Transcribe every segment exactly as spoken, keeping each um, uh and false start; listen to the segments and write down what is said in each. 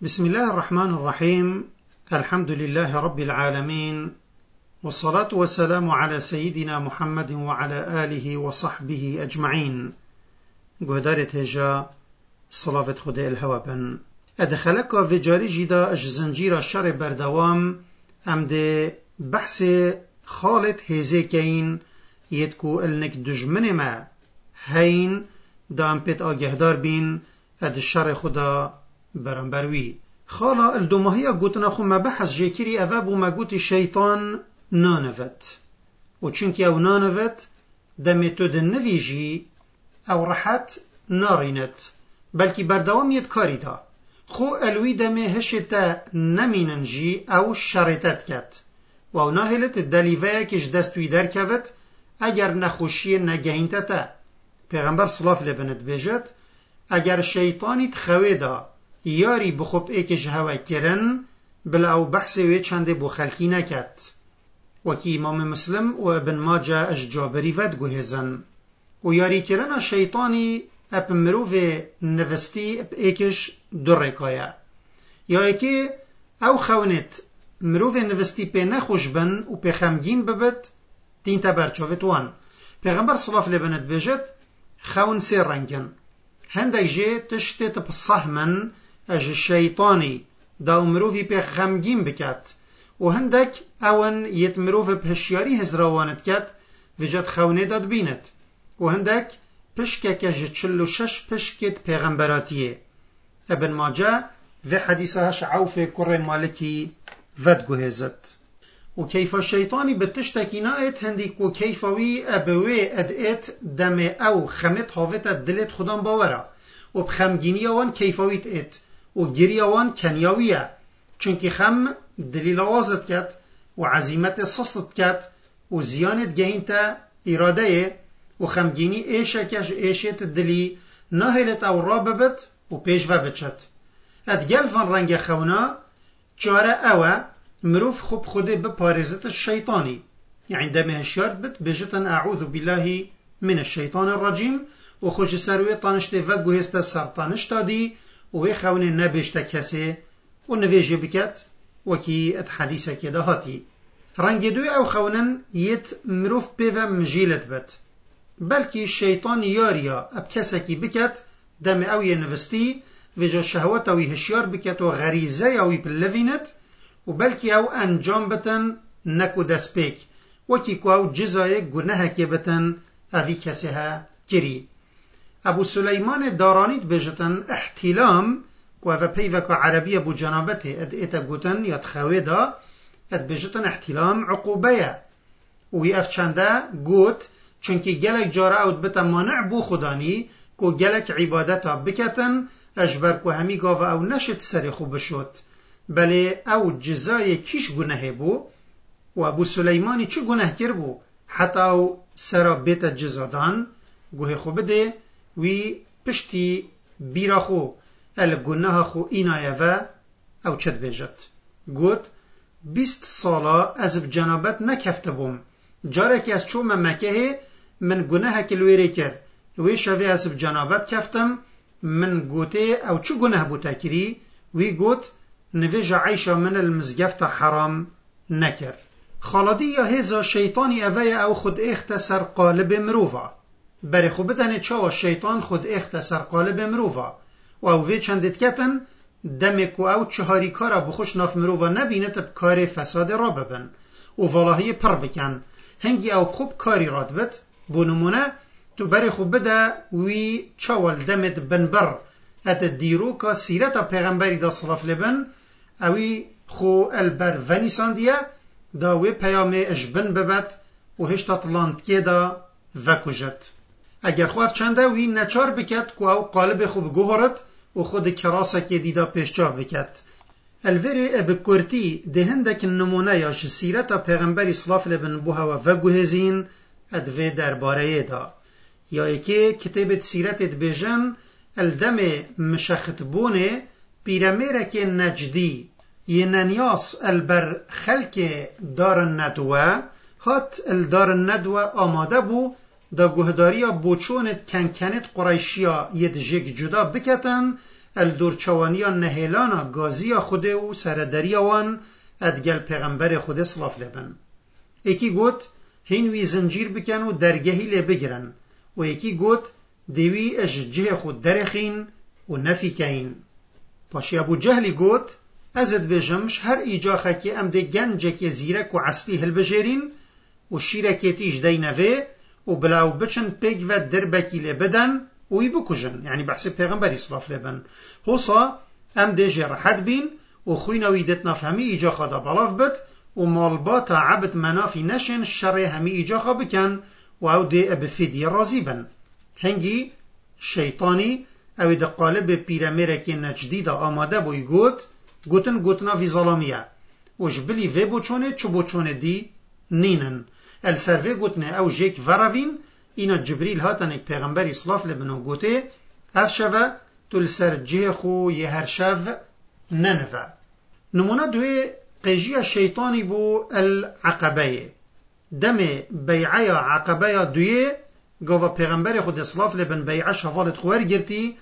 بسم الله الرحمن الرحيم. الحمد لله رب العالمين، والصلاة والسلام على سيدنا محمد وعلى آله وصحبه أجمعين. قدرت هجا صلاة خدا الهوابن أدخلك في جاري جدا أج زنجير الشر بردوام أمد بحث خالد هزيكين يدكو النك دجمن ما هين دام بيت آگهدار بين أد الشر خدا برنبروي خالا الدومهية قوتنا خو ما بحث جيكيري أفاب وما قوتي الشيطان نانفت وچنكي أو نانفت دمتود النفيجي أو رحت نارينت بلكي بردوام يدكاري دا خو الوي دمي هشتا نميننجي أو شرطت كت و ناهلت الدليفايا كش دستوي در كفت اگر نخوشي نگهينتتا پیغمبر صلاف لبنت بيجت اگر شيطاني تخوي دا یاری بخوب ایکش هوا کرن بلا او بحث وی چنده بو خلکی نکت وکی امام مسلم و ابن ماجه اش جابری ود گوهزن و یاری کرن شیطانی اپ مروف نوستی اپ ایکش دو رکایه یا ایکی او خونت مروف نوستی پی نخوش بن و پی خمگین ببت تین تبرچوت وان پیغمبر صلاف لبنت بجد خون سیر رنگن هندک جه تشتت بصح من اج الشيطاني دا مروفي بي خمگين بكات و هندك اون يت مروف بهشياري هزراوانت كات وجد خونه داد بينت و هندك پشكك اج چلو شش پشكت پیغمبراتيه ابن ماجه في حديثهش عوف كر مالكي ود گوهزت و كيف الشيطاني بتشتكينايت هنديك و كيفوي ابوي ادئت دم او خمت هاوت دلت خدام باورا و بخمگيني وان كيفويت ات و گري وان كنياوية چونكي خم دليل وازت كت و عزيمت صصت كت و زيانت جهينتا إراده و خمگيني ايشا كش ايشت دلي ناهلت او راببت و پیش وبچت ادگل فان رنگ خونا چاره اوه مروف خوب خوده بپارزت الشيطاني يعني دمه الشارت بت بجتن اعوذ بالله من الشيطان الرجيم و خوش سروي طانشته وگو هست سرطانشتا دي و خونه نبشته کسی و نویجه بکت وکی ات حدیثه که دهاتی رنگ دوی او خونن یت مروف پیو مجیلت بد بلکی شیطان یاریا اب کسی بکت دم او ینوستی و جا شهوت اوی هشیار بکت و غریزه اوی پلوینت و بلکی او انجام بتن نکو دست پیک وکی کو او جزای گناه که بتن اوی کسی ها کری ابو سليمان دارانيت بجتن احتلام كوفا بيفك عربية بو جنابته اد اتا قوتن يتخويدا اد بجتن احتلام عقوبية ويأف چنده قوت چونكي جلك جارة اوت بتا مانع بو خداني كو جلك عبادتا بكتن اجبر كو همي قاوة او نشت سرخو بشوت بلي او جزاي كيش گناه بو و ابو سليماني چو گناه كر بو حتى او سرا بيتا جزادان گوه خو بده وی پشتی بیرا خو الگناه خو اینایه و او چد بیجت گوت بیست سالا از بجنابت نکفت بوم جاره که از چوم مکه من گناه کلویره کر وی شوی از بجنابت کفتم من گوته او چو گناه بوتا کری وی گوت نویج عیشا من المزگفت حرام نکر خالدی یا هزا شیطانی اوی او خود اختصر قالب مروفا بری خو بدنه چاو شیطان خود اختصر قالب مروفا و او وی چندت کتن دمکو او چهاری کارا بخوش ناف مروفا نبینت بکار فساد را ببن و والهی پر بکن هنگی او خوب کاری راد بد بونمونه تو بری خو بده وی چاول دمت بنبر ات دیروکا سیرتا پیغمبری دا صلاف لبن اوی خو البر ونیسان دیا دا وی پیام اجبن ببد و هشتا طلاند که دا وکجت اگر خواهد چنده وی نچار بکد که او قالب خوب گوهرد و خود کراسه که دیدا پیشچاو بکد الوری ابکورتی دهندک نمونه یاش سیرتا پیغمبری صلاف لبن بوها و گوهزین ادوه درباره دا یا ایکه کتابت سیرتت بیجن الدم مشخت بونه پیرمیرک نجدی یه ننیاس البر خلک دار ندوه هات الدار ندوه آماده بو دا گهداریا بوچونت کنکنت قریشیا ید جگ جدا بکتن الدورچوانیا نهیلانا گازیا خوده و سردریا وان ادگل پیغمبر خود صلاف لبن. یکی گوت هین وی زنجیر بکن و درگهی لبگرن و یکی گوت دیوی اججه خود درخین و نفی کین. پاشی ابو جهلی گوت ازد بجمش هر ایجاخه که ام ده گنجه که زیرک و عسلی هل بجرین و شیرکه تیش دینوه و بلاو بچن پیگ و دربکی لبدن و ای بکجن، یعنی بحث پیغمبری صلاف لبن. حوصا ام ده جرحت بین و خوینوی دتنا فهمی ایجاخه دا بلاف بد و مالباتا عبد منافی نشن شر همی ایجاخه بکن و او ده ابفیدی رازی بن. هنگی شیطانی او ده قالب پیرامرکی نجدی دا آماده بوی گوت گوتن گوتنا فی ظلامیه و جبلی وی بوچونه چو بوچونه دی نینن السر وی گوتنه او جیک وروین اینا جبریل هاتن اک پیغمبری صلاف لبنو گوته اف شوه تل سر جه خو یه هر شو ننفه. نمونه دوی قیجی شیطانی بو العقبه دم بیعه عقبه دوی گوه پیغمبر خود صلاف لبن بیعه شوالت خوار گرتی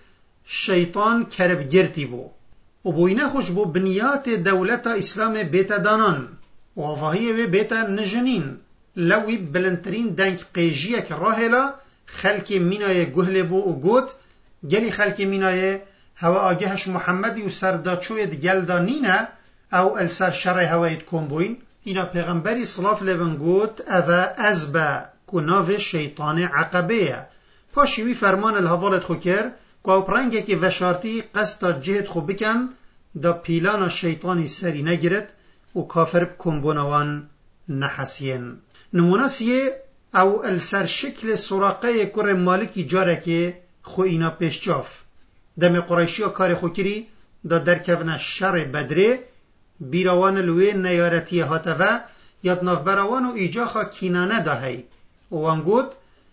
شیطان کرب گرتی بو و بوینه خوش بو بنیات دولت اسلام بیت دانان و آواهی وی بیت نجنین لوی بلندترین دنگ قیجیه که راهلا خلک مینای گهل بو و گوت گلی خلک مینای هوا آگهش محمدی و سرداچوید گلدا نینه او السر شر هوایت کن بوین. اینا پیغمبری صلاف لبن گوت اوه ازبه کناو شیطان عقبه پاشیوی فرمان الهوالت خو کر که او پرنگه که وشارتی قصد جهد خو بکن دا پیلان شیطانی سری نگرد و کافر کنبونوان نحسین. نمونسیه او السر شکل سراقه کر مالکی جاره که خو اینا پیشچاف دم قریشی ها کار خو کری دا درکفن شر بدره بیروان الوی نیارتی هاتوه یاد نافبروان و ایجاخا کینانه داهی و وانگود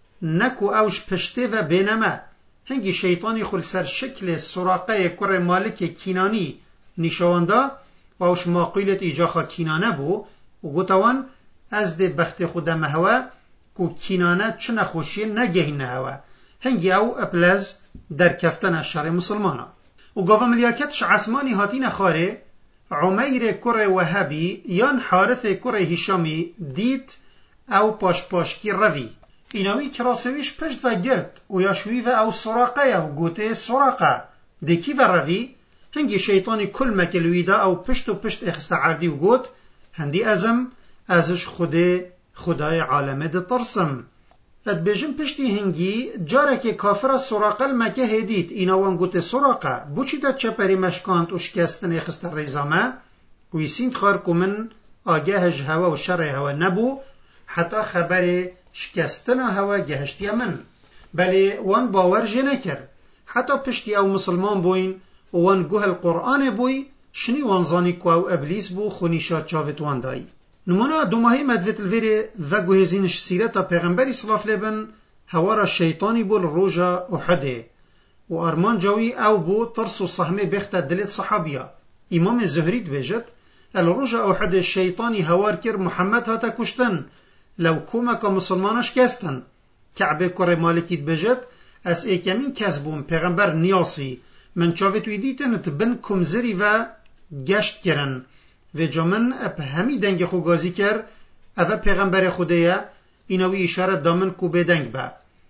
نکو اوش پشته و بینمه هنگی شیطانی خل سر شکل سراقه کر مالک کینانی نشوانده و اوش ماقیلت ایجاخا کینانه بو و گوتوان از ده بخت خودم هوا کو کینانه چه نخوشی نگهین هوا هنگی او اپلز در کفتن شر مسلمانا و گاوا ملیاکتش عثمانی هاتین خاره عمیر کر وهبی یان حارث کر هشامی دید او پاش پاشکی روی ایناوی کراسویش پشت و گرد و یاشوی و او سراقه و گوته سراقه دکی و روی هنگی شیطانی کل مکلوی دا او پشت و پشت اخست عردی و گوت هندی ازم ازش خوده خدای عالمه ده ترسم اد بیجن پشتی هنگی جاره که کافر سراقه المکه هدید ایناوان گوته سراقه بوچی دا چپری مشکاند و شکستن اخست ریزامه و یسیند خار که من آگهش هوا و شر هوا نبو حتی خبر شکستن هوا گهشتی من بلی وان باور جه نکر حتی پشتی او مسلمان بوین وان گوه القرآن بوی شنی وانزانی که او ابلیس بو خونیشات چاوت وان دایی. نمونه دوماهی مدویت الویری و گوهزینش سیرتا پیغمبری صلاف لبن هوارا شیطانی بول روژا احده و ارمان جاوی او بو ترس و صحمه بخت دلت صحابیا. امام زهرید بجد الروژا احده شیطانی هوار کر محمد هاتا کشتن لو کومک مسلمانش کستن کعبه کر مالکیت بجد از ایکمین کسبون پیغمبر نیاسی من چاوت ویدیتن تبن کمزری و گشت کرن و جامن اپ همی دنگ خو گازی کر اوه پیغمبر خودیا اینوی اشاره دامن کو بدنگ با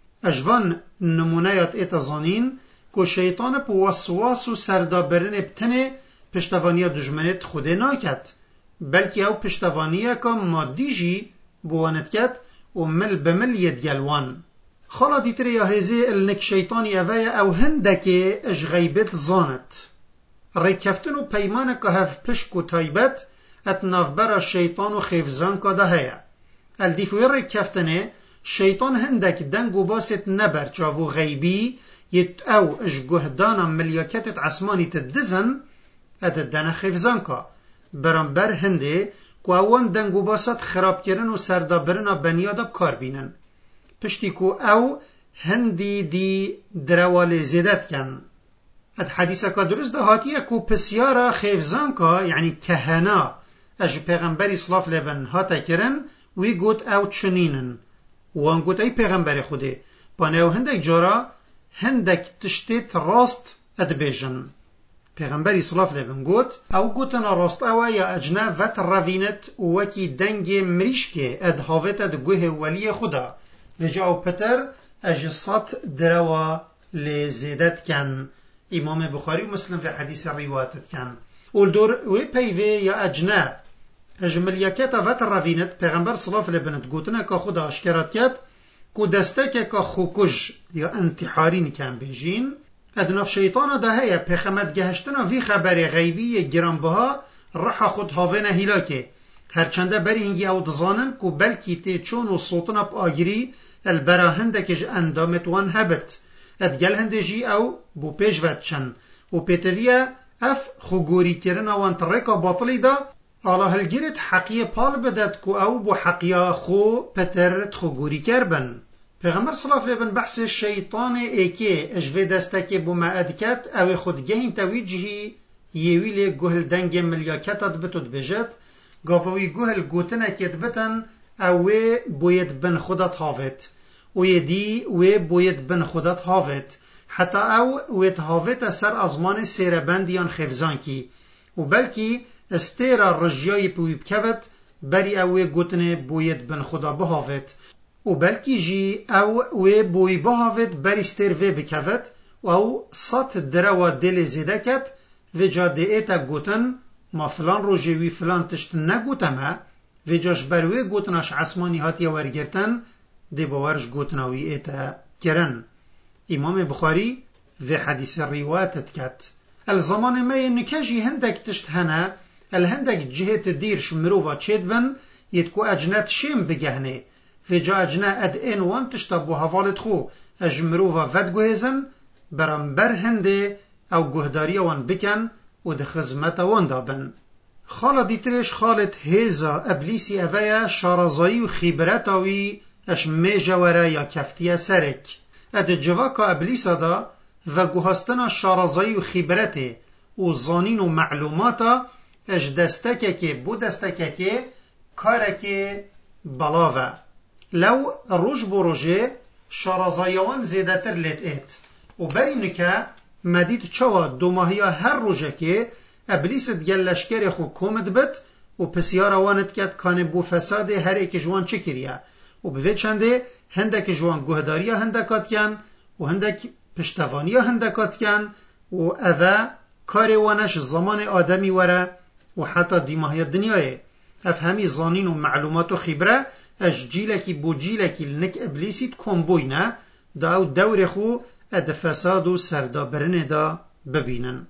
اجوان نمونهات اتزانین که شیطان پو وسواس و سردابرن ابتنه پشتوانی دجمنت خوده ناکد بلکه او پشتوانی که مادی جی بوانت کد و مل بمل یدگلوان خالا دیتر یا هزه النک شیطانی اوه او هندک اج غیبت زانت ریکفتن و پیمان که هف پشک و تایبت اتناف برا شیطان و خیفزان که ده هیا الدیفوی ریکفتنه شیطان هندک دنگ و باست نبر چاوو غیبی یت او اج گهدانا ملیاکتت عسمانی تدزن ات دن خیفزان که برام بر هنده که اوان دنگ و باست خراب کرن و سردابرنا بنیادب کار بینن پشتی که او هندی دی دروال زیدت کن اد حدیثه که درست ده هاتیه که پسیارا خیفزان که یعنی کهنا اج پیغمبری صلاف لبن هاتا کرن وی گوت او چنینن وان گوت ای پیغمبر خوده پانه او هندک جارا هندک تشتیت راست اد بیجن پیغمبری صلاف لبن گوت او گوتنا راست او یا اجنا وط روینت وکی دنگ مریشک اد هاوت اد گوه ولی خدا و جاو پتر اجسات دروا لزیدت کن امام بخاری و مسلم في حديث الروايات كان والدور ويبيفي يا أجنا اجمليكات وات الرافينت پیغمبر صلاف لبنت گوتنا که خدا اشکرات کت کو دستک که خوکج یا انتحارین کن بیجین ادناف شیطان ده هیا پیغمت گهشتنا وی خبر غیبی گرانبها رح خود هاوین هیلاکه هرچنده بری هنگی او دزانن کو بلکی تی چون و صوتنا بآگری البراهندکج اندامت وان هبت ادگل هندجی او بو پیش ودچن و پیتویا اف خوگوری کرن وان ترکا باطلی دا الله الگیرت حقیه پال بدد کو او بو حقیه خو پترت خوگوری کربن پیغمبر صلی الله علیه و بحث شیطان ایکی اجوه دستکی بو معدکت او خودگهین تویجهی یویل گوهل دنگ ملیاکتت بتود بجد گاوی گوهل گوتنکت بتن او بوید بن خودت هاوت و یدی و بوید بن خودت هاوت حتی او ویت هاوت سر ازمان سیربندیان خفزان کی و بلکی استیرا رجیای پویب کود بری او گوتنه بوید بن خدا بهاوت و بلکی جی او و بوی بهاوت بری استیر و بکود و او سات دروا دل زیده کد و جا دیتا گوتن ما فلان روژوی فلان تشت نگوتمه و جاش بروی گوتناش عصمانی هاتی ورگرتن دی باورش گوتناوی ایتا کرن امام بخاری و حدیث روایتت کت الزمان ما نکجی هندک تشت هنه الهندک جهت دیر شمروفا چید بن یدکو اجنت شیم بگهنه و جا اجنه اد این وان تشتا بو حوالت خو اجمروفا ود گوهزن برانبر هنده او گهداری وان بکن و ده خزمت وان دابن خالا دیترش خالت هیزا ابلیسی اویا شارزایی و خیبرتاوی اش میجوره یا کفتیه سرک اد جواکا ابلیسا دا و گوهستنا شارزایی و خیبرته و زانین و معلوماتا اش دستکه که بو دستکه که کاره که بلاوه لو روش بو روژه شارزایوان زیده تر لیت ایت و بری نکه مدید چوا دو ماهی هر روژه که ابلیس دیگه لشکر خو کومد بد و پسیار وانت کد کان بو فساد هر ایک جوان چه کریه و به چنده هندک جوان گهداری هندکات کن و هندک پشتوانی هندکات کن و اوه کار وانش زمان آدمی وره و حتی دیماهی دنیای اف همی زانین و معلومات و خبره اش جیلکی بو جیلکی لنک ابلیسیت کمبوینه دا او دور خو اد فساد و سردابرنه دا ببینن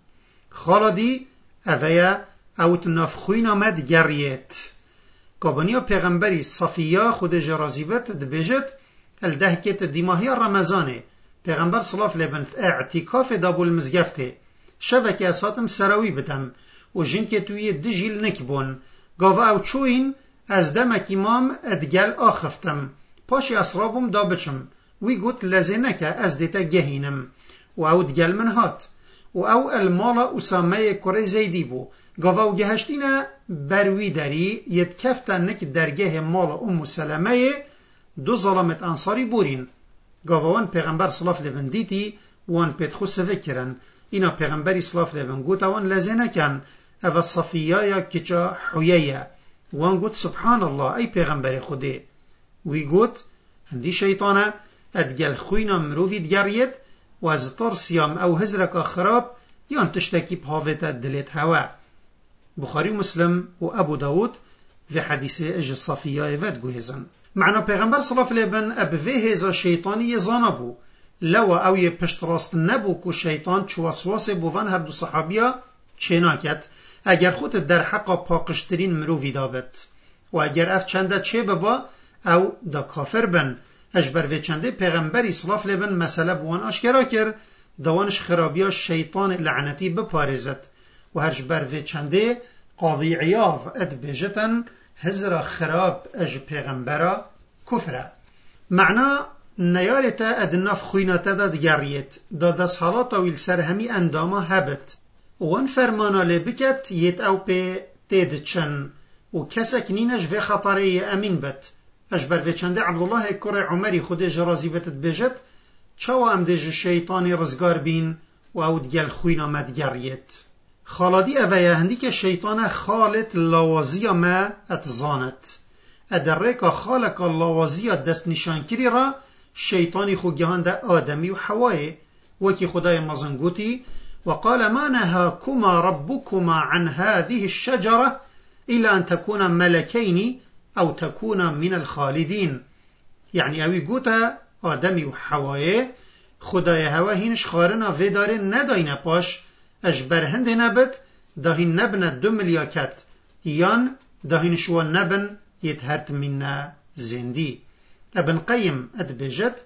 خالدی اوه اوت نفخوین آمد گریت کابانیا پیغمبری صفیه خود جرازیبت دبیجت الده کت دیماهی رمضانه پیغمبر صلاف لبنت اعتکاف دابو المزگفته شوکه اساتم سراوی بدم و جن که توی دجیل نکبون گاوه او چوین از دمک امام ادگل آخفتم پاشی اسرابم دا بچم وی گوت لزینکه از دیتا گهینم و او دگل من هات و او المالا اسامه کره زیدی بو گاوه او گهشتین بروی داری یدکفتا نک درگه مالا ام سلمه دو ظلامت انصاری بورین گاوه وان پیغمبر صلاف لبن دیتی وان پیت خو سفکرن اینا پیغمبری صلاف لبن گوتا وان لزینکن او صفیه یا کچا حویه وان گوت سبحان الله ای پیغمبر خوده وی گوت هندی شیطانه ادگل خوینا مروفی دگرید و از ترسیام او هزرک خراب دیان تشتکی بهاوت دلت هوا بخاری مسلم و ابو داود و حدیث اج صفیه ود گوهزن معنا پیغمبر صلی الله علیه و آله اب هزا شیطانی زانبو لو او ی پشت راست نبو کو شیطان چو وسواس بوون هر دو صحابیا چناکت اگر خود در حق پاکشترین مروفی دابت و اگر اف چنده چه ببا او دا کافر بن اجبر و چنده پیغمبری صلی الله علیه و آله مسئله بوان آشکرا کر دوانش خرابیا شیطان لعنتی بپارزد و هرجبر و چنده قاضی عیاض اد بجتن هزر خراب اج پیغمبرا کفره معنا نیارتا ادناف خویناتا دا دگریت دا دست حالاتا ویل سر همی انداما هبت وان فرمانا لبکت یت او پی تید چن و کسک نینش و خطره امین بت اجبر و چنده عبدالله کره عمری خود جرازی بتت بجت چاو ام دیج شیطانی رزگار بین و او دگل خوینا مدگریت خالدی اوه هندی که شیطان خالت لاوازی ما اتزانت ادره که خالق لاوازی دست نشانکری را شیطانی خو گهاند آدمی و حوای وکی خدای مزنگوتی وقال ما نهاكما ربكما عن هذه الشجرة إلا أن تكون ملكين أو تكون من الخالدين. يعني اوی گوتا آدمی و حوای خدای هوا هینش خارنا ویداره نداینه پاش اش برهنده نبت داهین نبن دو ملیاکت یان داهینش و نبن يتهرت منا زندي. ابن قيم ادبجت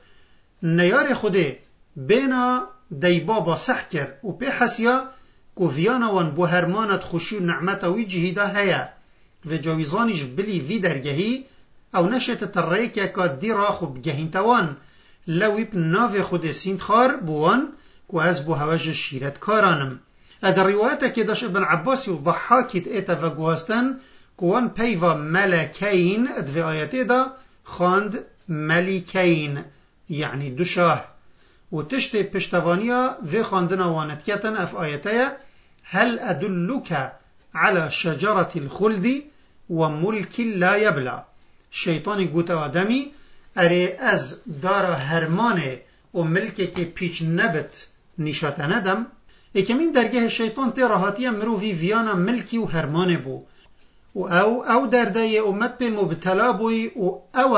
نيار خوده بينا دي بابا سحكر و بي حسيا كو فيانا وان بو هرمانت خوشي نعمتا وي جهيدا هيا و جاويزانيش بلي في درگهي او نشت تريكا كا دي راخو بگهين توان لوي بناف خوده سيند خار بوان كو از بو هواج شيرت كارانم. ادر رواياتا كداش ابن عباسي و ضحاكي تأتا و گواستن كوان بيفا ملكين ادفي آياتي دا خاند ملكين يعني دوشاه و تشتي پشتوانيا في خاندنا وانتكتن اف آياتي هل أدلك على شجرة الخلد وملك لا يبلى. شيطاني قوت آدمي اري از دارا هرمانه و ملكي كي بيچ نبت نشات ندم اكمين درگه الشيطان تي راحتيا مروفي فيانا ملكي و هرمانه بو و او او درده امت به مبتلا بوی و او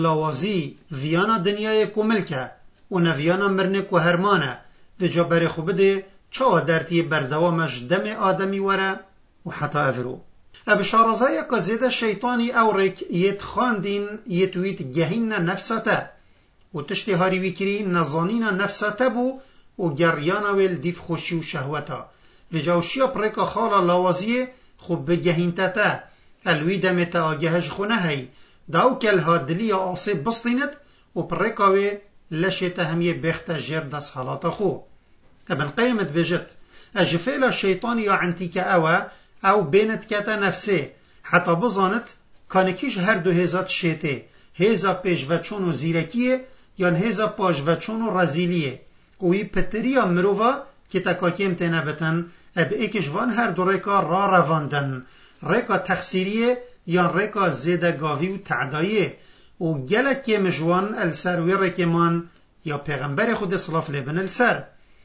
لوازی ویانا دنیای کو ملکه و نویانا مرنه کو هرمانه و جابر خوبده چا درتی بردوامش دم آدمی وره و حتی افرو. اب شارزای که زیده شیطانی او ریک یت خاندین یتویت گهین نفسته و تشتی هاریوی کری نزانین نفسته بو و گریانا ویل دیف خوشی و شهوتا و جاوشیا پریکا خالا لوازیه خوب بگهینتتا الوی دمتا آگهش خونه هی داو کل ها دلی آسه بسطینت و پرکاوی لشتا همیه بخت جر دست حالاتا خو. ابن قیمت بجت اجفیل شیطانی یا عنتیک اوه او بینت کتا نفسه حتی بزانت کانکیش هر دو هزات شیطه هزا پیش وچون و زیرکیه یا هزا پاش وچون و رزیلیه قوی پتریا مروفا که تکاکیم تینه بتن اب ایکش وان هر دو ریکا را رواندن ریکا تخصیریه یا ریکا زیدگاوی و تعداییه و گلک که مجوان السر وی ریکمان یا پیغمبر خود صلاف لیبن السر.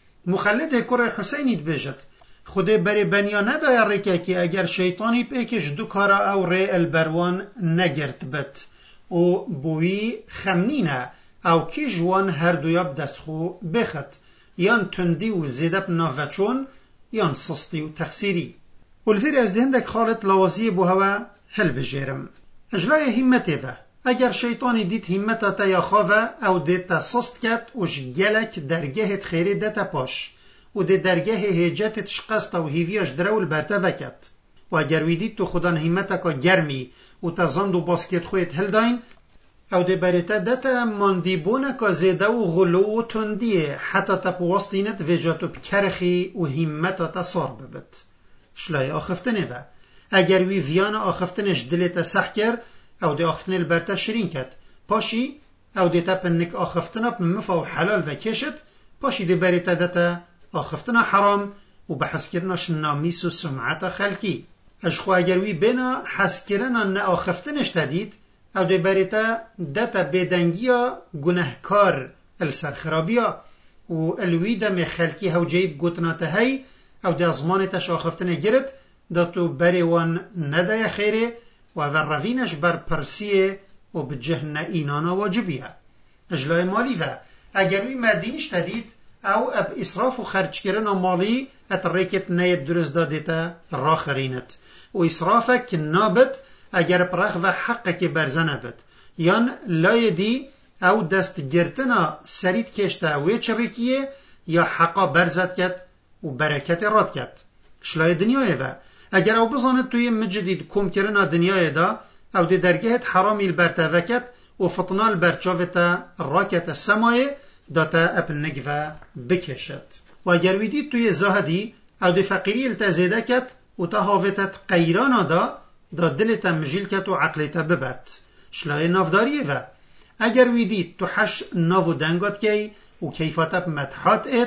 مخلد کور حسینی دبیجت خود بری بنیا ندای ریکا که اگر شیطانی پیکش دو کارا او ری البروان نگرت بت و بوی خمنینه او کی جوان هر دویاب دست خو بخت یان تندی و زیدب ناوچون یان سستی و تخسیری. والفير از دهندك خالت لوازی بو هوا هل بجيرم اجلای همته و اگر شیطانی دید همتا تا یا خواه او دید تا سست کت وش گلک درگهت خیری دتا پاش و دید درگه هیجتت شقست و هیویاش درول برتا وکت و اگر ویدید تو خودان همتا که گرمی و تا زند و باسکت خویت هل داین او دی بریتا دتا ماندیبونه که زیده و غلو و تندیه حتی تا پوستینت ویجاتو بکرخی و همتا تا سار ببت. شلای آخفتنه و اگر وی ویان آخفتنش دلتا سح کر او دی آخفتنه البرتا شرین کت پاشی او دی تا پنک آخفتنه بمفا و حلال و کشت پاشی دی بریتا دتا آخفتنه حرام و بحث کرناش نامیس و سمعت خلکی. اشخو اگر وی بنا حس کرنا نا آخفتنش تدید او دی بریتا دتا بیدنگیا گناهکار السرخرابیا و الوی دم خلکی هو جیب گوتنا تهی او دی ازمان تش آخفتنه گرد داتو بریوان ندای خیره و ورروینش بر پرسیه و بجه اینانا واجبیه. اجلای مالی و اگر وی مردینش تدید او اب اصراف و خرچ کرن مالی اتریکت نید درست دادیتا را خرینت و اصرافک نابت اگر پرخ و حق که برزنه بد یان لای دی او دست گرتنا سرید کشتا وی چریکیه یا حقا برزد کت و برکت راد کت. شلای دنیای و اگر او بزاند توی مجدید کم کرنا دنیای دا او دی درگهت حرامی البرتوکت و فطنا البرچاوتا راکت سمایه داتا اپن نگوه بکشد و اگر ویدید توی زاهدی او دی فقیری التزیده کت و تا هاوتت قیرانا دا دا دلتا مجیل کت و عقلتا ببت. شلای نافداریه و اگر ویدید تو حش ناو دنگات کی و کیفاتا مدحات ات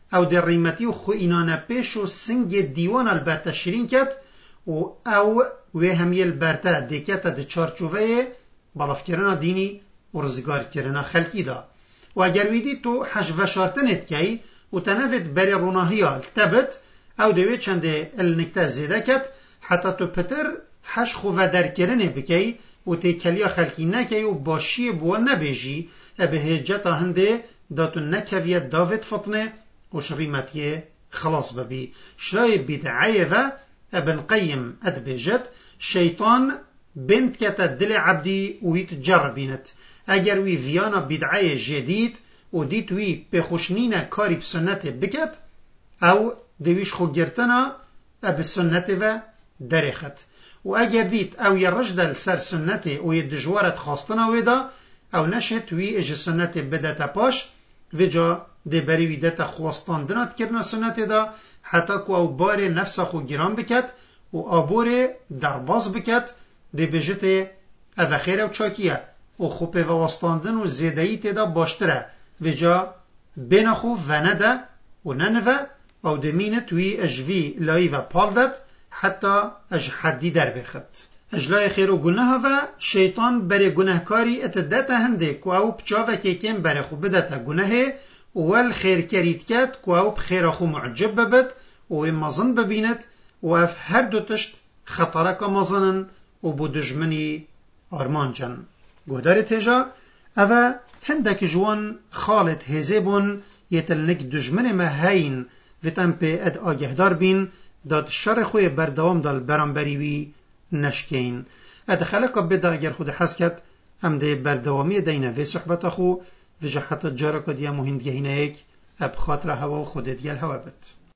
او در ریمتی و خو اینانه پیش و سنگ دیوان البرته شیرین کت و او و همی البرته دیکت ده چارچوبه بالاف کرنا دینی و رزگار کرنا خلکی دا و اگر ویدی تو حش وشارتنت کی و تنفت بری روناهی التبت او دوی چنده النکته زیده کت حتی تو پتر حش خو و در کرنه بکی و تی کلیا خلکی نکی و باشی بو نبیجی به هجتا هنده داتو نکویت داوید فطنه و شریمتیه خلاص ببی شرای بدعایه و ابن قیم ادبیجت شیطان بنت کتا دل عبدی و ویت جربینت اگر وی ویانا بدعای جدید و دیت وی بخوشنین کاری بسنت بکت او دویش خو گرتنا اب سنت و درخت و اگر دیت او ی رجدل سر سنت و ی دجوارت خواستنا ویدا او نشت وی اج سنت بدتا پاش و جا ده بری وی دتا خواستاندنات کرنا سنت دا حتی که او بار نفس خو گران بکت و آبور درباز بکت ده بجت او خیر او چاکیه و خوب و وستاندن و زیدهی تیدا باشتره و جا بین خو و نده و ننوه او دمینه توی اجوی لایی و پالدت حتی اج حدی در بخت اجلای خیر و گناه و شیطان بر گناهکاری اتدت هنده که او پچاوه که کم بر خو بدت گناه و خیر کرید کت که او بخیر خو معجب ببد و مزن ببیند و اف هر دو تشت خطرک مزنن و بو دجمنی آرمان جن گودار تیجا او هندک جوان خالت هزیبون یتلنک دجمن مهین و تم پی اد آگهدار بین داد شر خوی بردوام دال برانبریوی نشکین اد خلقا بدا اگر خود حسکت ام ده بردوامی دینه و صحبت خو و جا حتی جارا کدیا مهندگه هینه ایک اب خاطر هوا خود دیل هوا بد